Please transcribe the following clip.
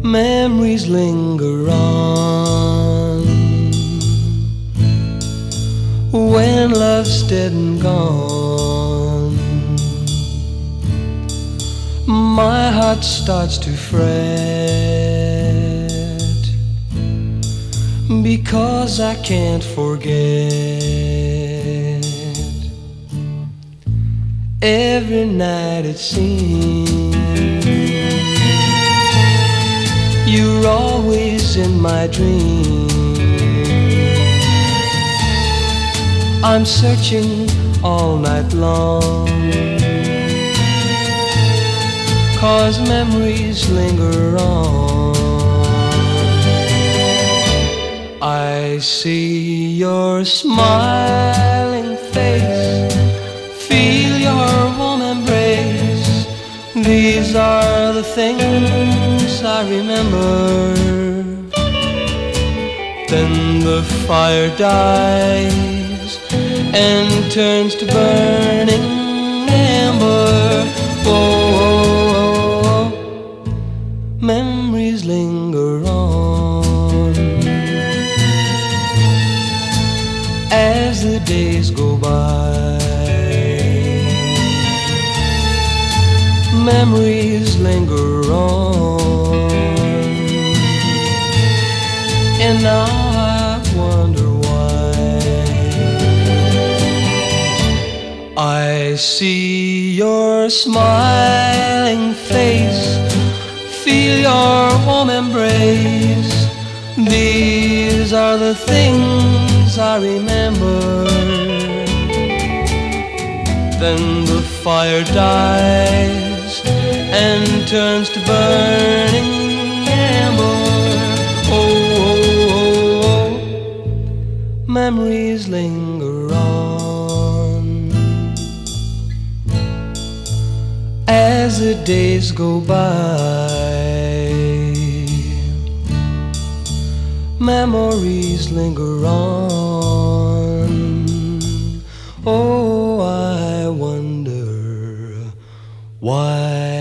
Memories linger on when love's dead and gone. My heart starts to fret because I can't forget. Every night it seems you're always in my dreams. I'm searching all night long, 'cause memories linger on. I see your smiling face, feel your warm embrace. These are the things I remember. Then the fire dies and turns to burning amber. Oh, oh, oh. Memories linger on as the days go by. Memories linger on, and now I wonder why. I see your smiling face, feel your warm embrace. These are the things I remember. Then the fire dies and turns to burning amber. Oh, oh, oh, oh. Memories linger on as the days go by. Memories linger on. Oh, I wonder why.